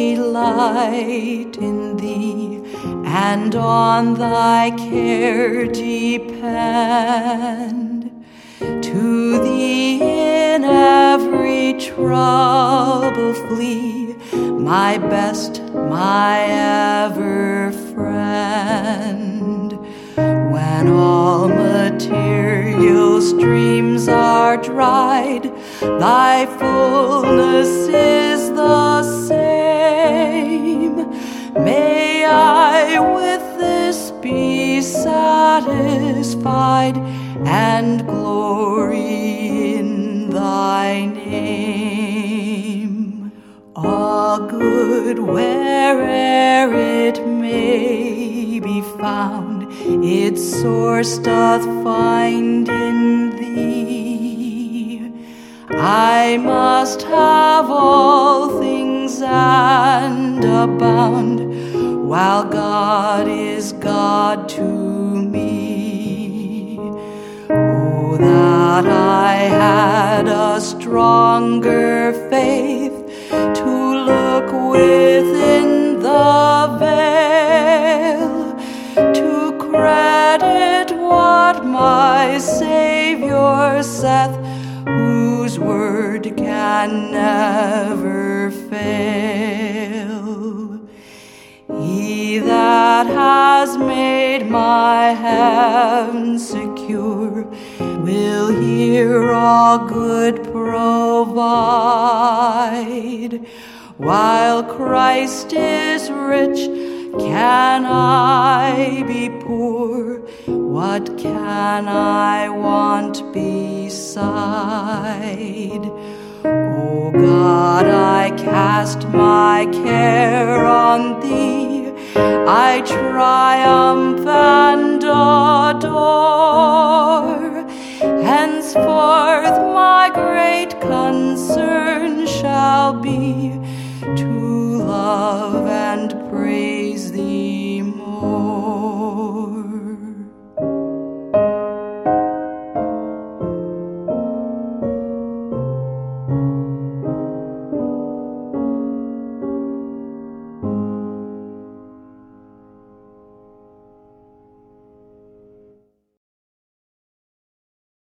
delight in thee, and on thy care depend. To thee in every trouble flee, my best, my ever friend. When all material streams are dried, thy fullness is the same. May I with this be satisfied and glory in thy name. All good where'er it may be found, its source doth find in thee. I must have all things and abound, while God is God to me. Oh, that I had a stronger faith to look within the veil, to credit what my Savior saith, whose word can never fail. He that has made my heaven secure will here all good provide. While Christ is rich, can I be poor? What can I want beside? O God, I cast my care on thee, I triumph and adore. Henceforth my great concern shall be to